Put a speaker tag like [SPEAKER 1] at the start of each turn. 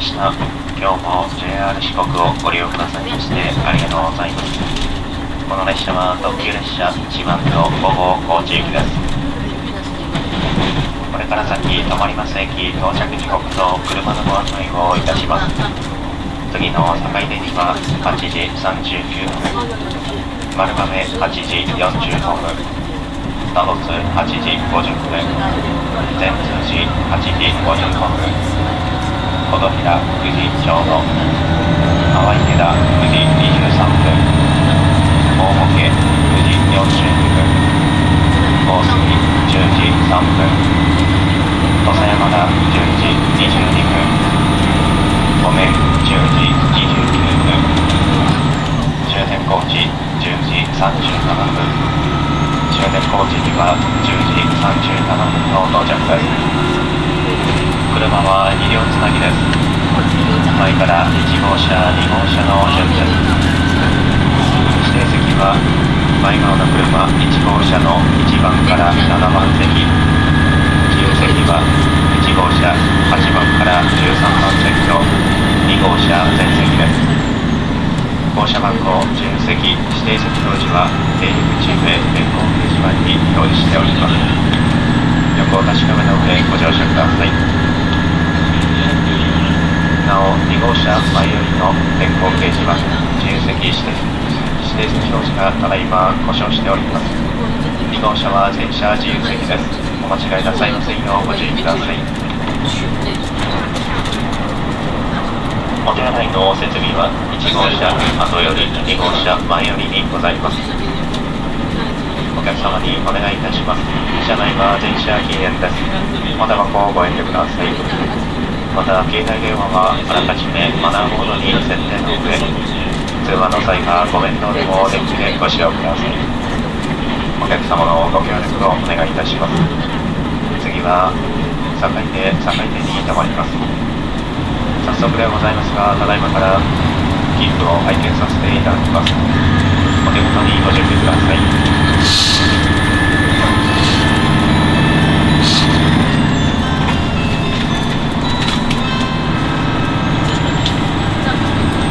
[SPEAKER 1] した。今日も JR 四国をご利用くださいましてありがとうございます。この列車は特急列車1番の5号高知行きです。これから先止まります駅到着時刻と車のご案内をいたします。次の境出には8時39分、丸亀8時45分、多度津8時50分、善通寺8時55分、琴平9時ちょうど、淡池田9時23分、大茂9時42分、大杉10時3分、土佐山田10時22分、湖面10時29分、終点高知10時37分、終点高知には10時37分の到着です。車は2両つなぎです。前から1号車、2号車の順です。指定席は前側の車1号車の1番から7番席、自由席は1号車8番から13番席と2号車全席です。号車番号、自由席、指定席表示は出入り口上電光掲示板に表示しております。よくお確かめの上ご乗車ください。なお、2号車前よりの電光掲示板、自由席、指定席表示がただいま故障しております。2号車は全車自由席です。お間違いなさいませんようご注意ください。お手洗いの設備は1号車後より2号車前よりにございます。お客様にお願いいたします。車内は全車禁煙です。おタバコをご遠慮ください。また携帯電話はあらかじめマナーモードに設定の上、通話の際はご面倒でも電気でご使用ください。お客様のご協力をお願いいたします。次は境出に停まります。早速でございますが、ただいまから切符を拝見させていただきます。お手元にご準備ください。